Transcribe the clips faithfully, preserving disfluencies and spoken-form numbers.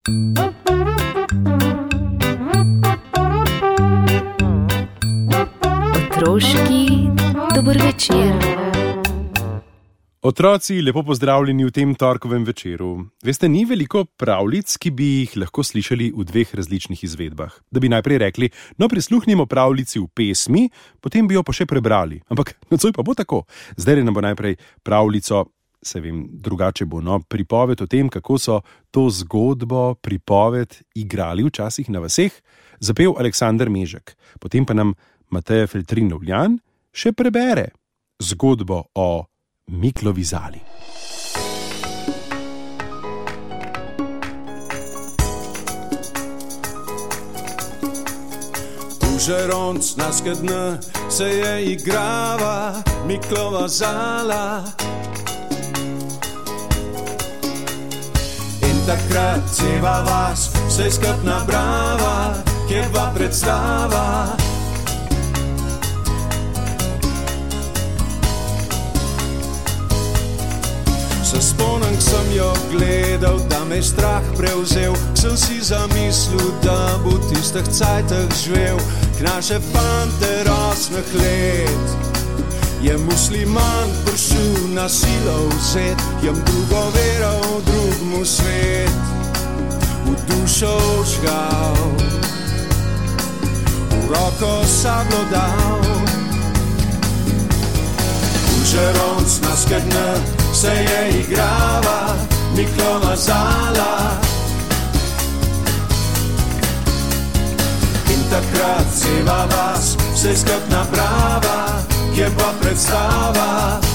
Otroški dober večer. Otroci, lepo pozdravljeni v tem torkovem večeru. Veste, ni veliko pravljic, ki bi jih lahko slišali v dveh različnih izvedbah. Da bi najprej rekli, no prisluhnimo pravljici v pesmi, potem bi jo pa še prebrali. Ampak nocoj pa bo tako. Zdaj nam bo najprej pravljico, se vem, drugače bo, no, pripoved o tem, kako so to zgodbo, pripoved igrali včasih na vaseh, zapel Aleksander Mežek. Potem pa nam Mateja Feltrin-Lovljan še prebere zgodbo o Miklovi Zali. Tu žeronc naskedne se je igrava Miklova Zala. In takrat ceva vas se je skup nabrava, kje pa predstava. Se spomnim, sem jo gledal, da me je strah prevzel, sem si zamislil, da bo tistih cajtah živel. K naše fante rosnih let je musliman prišel na silo vzet, jem drugo vero, drugmu svet v dušo žgal, v roko sablo dal. Žeronc naskedne se je igrava Miklova Zala. In takrat ceva vas se skup nabrava, kje pa predstava.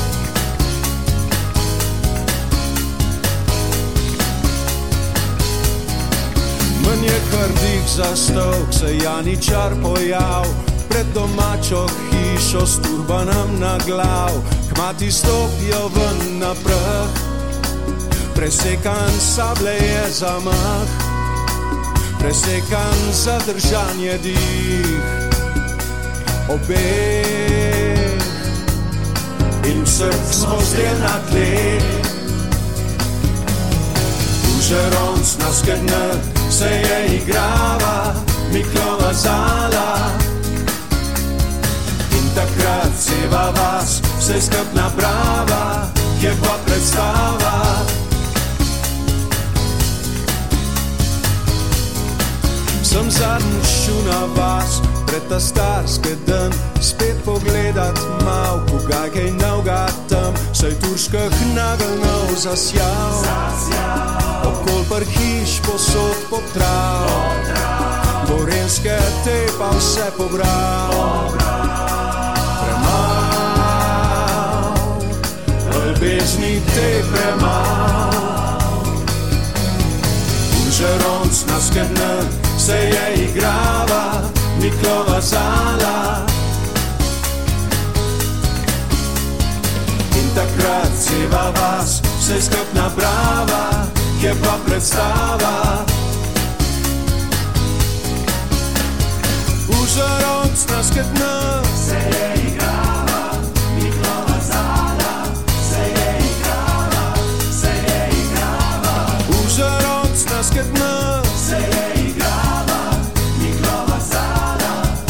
Manj je krdih za stok, se janičar pojav pred domačo hišo s turbanom na glav. Kmati stopijo ven na prah, presekan sable je zamah, presekan zadržan je dih obeh in src smo zdel na tleh. Tu žeronc naskedne se je igrava Miklova Zala. Takrat ceva vas se skup nabrava, kje pa predstava. Sem zadnjič šel na vas, pred ta starski dan, spet pogledat mal, kogaj kaj novega tam, saj turških nagelnov zasjal, okol par hiš posod potral, gorenske te pa vse pobral. Ljubezni te premal. Tu žeronc naskedne se je igrava Miklova Zala. In takrat ceva vas se skup nabrava, kje pa predstava. Tu žeronc naskedne se je igrava Miklova Zala. Naskedne se je igrava Miklova Zala.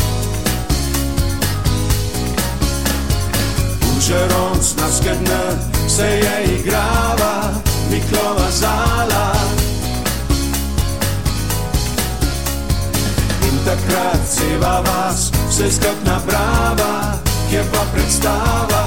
U žeronc naskedne se je igrava Miklova Zala. In takrat ceva vas se skup nabrava, kje pa predstava.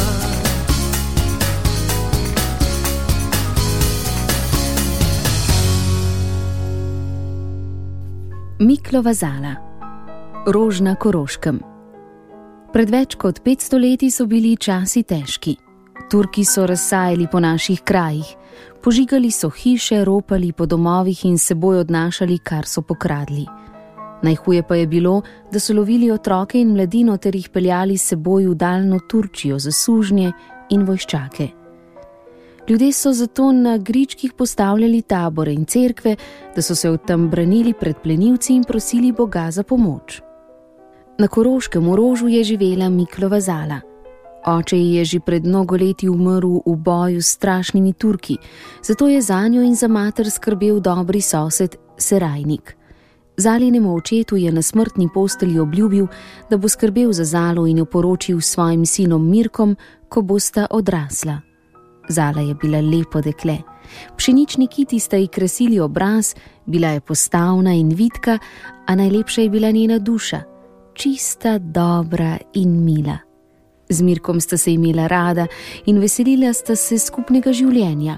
Miklova Zala. Rož na Koroškem. Pred več kot petsto leti so bili časi težki. Turki so razsajali po naših krajih, požigali so hiše, ropali po domovih in seboj odnašali, kar so pokradli. Najhuje pa je bilo, da so lovili otroke in mladino ter jih peljali s seboj v daljno Turčijo za sužnje in vojščake. Ljudje so zato na gričkih postavljali tabore in cerkve, da so se od tam branili pred plenilci in prosili Boga za pomoč. Na Koroškem v Rožu je živela Miklova Zala. Oče ji je že pred mnogo leti umrl v boju s strašnimi Turki, zato je za njo in za mater skrbel dobri sosed Serajnik. Zalinemu očetu je na smrtni postelji obljubil, da bo skrbel za Zalo in jo poročil s svojim sinom Mirkom, ko bosta odrasla. Zala je bila lepo dekle. Pšenični kiti sta ji krasili obraz, bila je postavna in vitka, a najlepša je bila njena duša, čista, dobra in mila. Z Mirkom sta se imela rada in veselila sta se skupnega življenja.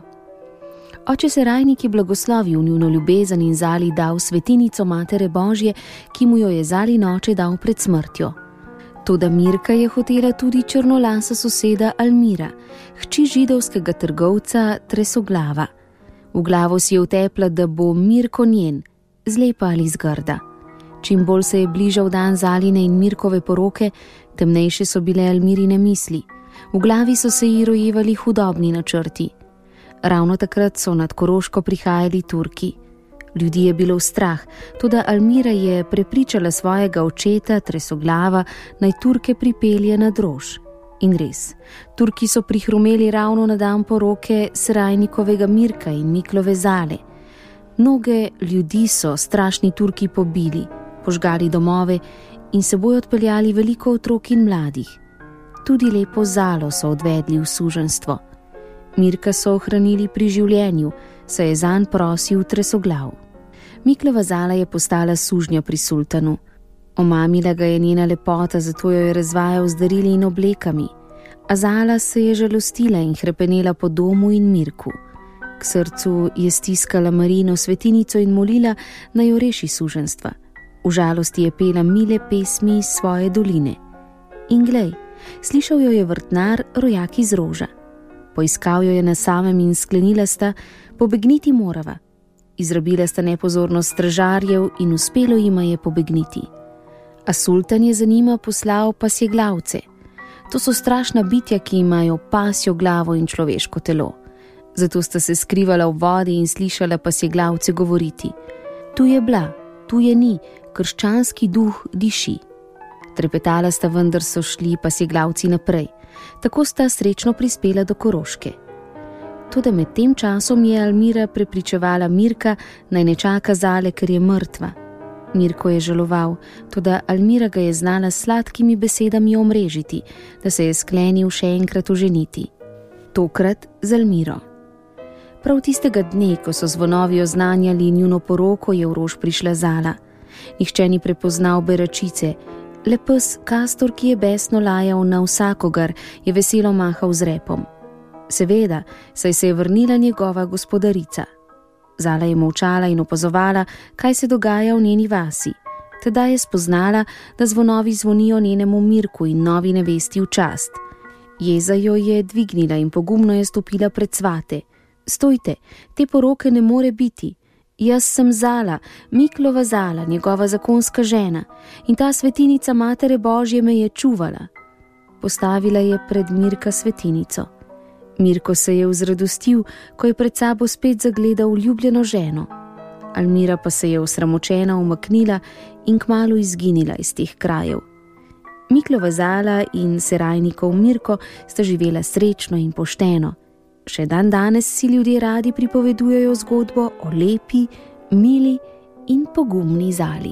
Oče Serajnik je blagoslovil njuno ljubezen in Zali dal svetinico Matere Božje, ki mu jo je Zalin oče dal pred smrtjo. Toda Mirka je hotela tudi črnolasa soseda Almira, hči židovskega trgovca Tresoglava. V glavo si je vtepla, da bo Mirko njen, zlepa ali zgrda. Čim bolj se je bližal dan Zaline in Mirkove poroke, temnejše so bile Almirine misli. V glavi so se ji rojevali hudobni načrti. Ravno takrat so nad Koroško prihajali Turki. Ljudi je bilo strah, toda Almira je prepričala svojega očeta Tresoglava, naj Turke pripelje na Drož. In res, Turki so prihrumeli ravno na dan poroke Serajnikovega Mirka in Miklove Zale. Mnoge ljudi so strašni Turki pobili, požgali domove in seboj odpeljali veliko otrok in mladih. Tudi lepo Zalo so odvedli v suženjstvo. Mirka so ohranili pri življenju, saj je zanj prosil Tresoglav. Miklova Zala je postala sužnja pri sultanu. Omamila ga je njena lepota, zato jo je razvajal z darili in oblekami. A Zala se je žalostila in hrepenela po domu in Mirku. K srcu je stiskala Marino svetinico in molila, naj jo reši suženjstva. V žalosti je pela mile pesmi iz svoje doline. In glej, slišal jo je vrtnar, rojak iz Roža. Poiskal jo je na samem in sklenila sta, pobegniti morava. Izrabila sta nepozornost stražarjev in uspelo jima je pobegniti. A sultan je za njima poslal pasjeglavce. To so strašna bitja, ki imajo pasjo glavo in človeško telo. Zato sta se skrivala v vodi in slišala pasjeglavce govoriti: tu je bla, tu je ni, krščanski duh diši. Trepetala sta, vendar so šli pasjeglavci naprej. Tako sta srečno prispela do Koroške. Toda med tem časom je Almira prepričevala Mirka, naj ne čaka Zale, ker je mrtva. Mirko je žaloval, toda Almira ga je znala s sladkimi besedami omrežiti, da se je sklenil še enkrat oženiti. Tokrat z Almiro. Prav tistega dne, ko so zvonovi oznanjali njuno poroko, je v Rož prišla Zala. Nihče ni prepoznal beračice. Le pes Kastor, ki je besno lajal na vsakogar, je veselo mahal z repom. Seveda, saj se je vrnila njegova gospodarica. Zala je molčala in opazovala, kaj se dogaja v njeni vasi. Teda je spoznala, da zvonovi zvonijo njenemu Mirku in novi nevesti v čast. Jeza jo je dvignila in pogumno je stopila pred svate. Stojte, te poroke ne more biti. Jaz sem Zala, Miklova Zala, njegova zakonska žena, in ta svetinica Matere Božje me je čuvala. Postavila je pred Mirka svetinico. Mirko se je vzradostil, ko je pred sabo spet zagledal ljubljeno ženo. Almira pa se je osramočena umaknila in kmalu izginila iz teh krajev. Miklova Zala in Serajnikov Mirko sta živela srečno in pošteno. Še dan danes si ljudje radi pripovedujejo zgodbo o lepi, mili in pogumni Zali.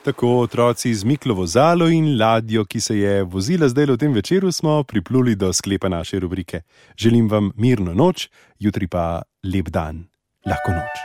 Tako otroci z Miklovo zalo in ladjo, ki se je vozila zdaj v tem večeru, smo pripluli do sklepa naše rubrike. Želim vam mirno noč, jutri pa lep dan. Lahko noč.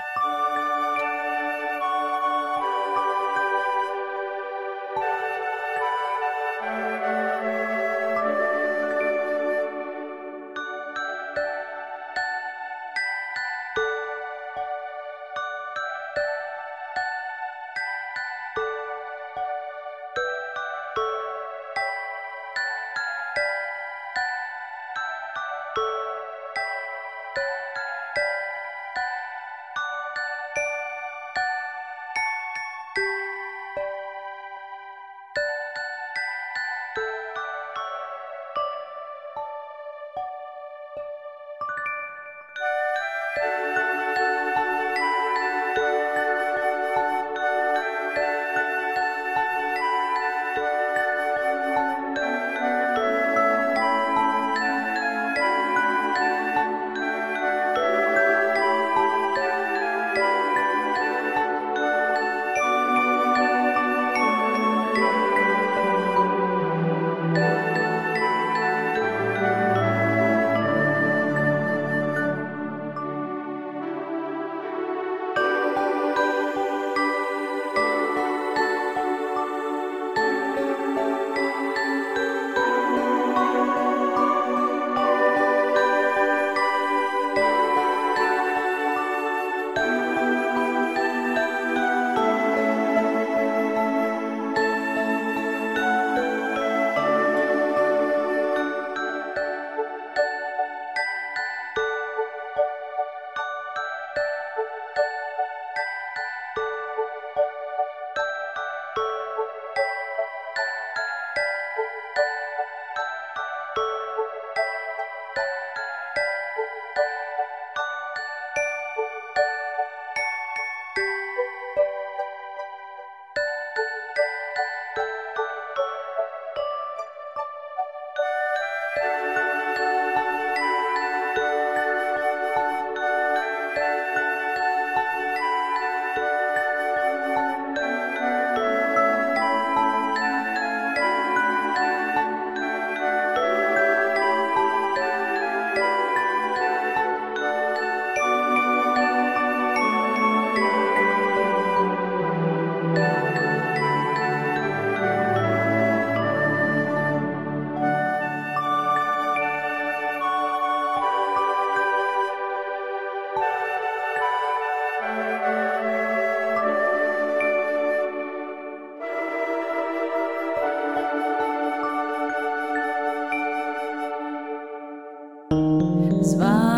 Z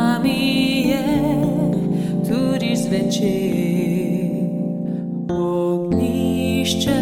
vami je tudi zvečer, ognjišče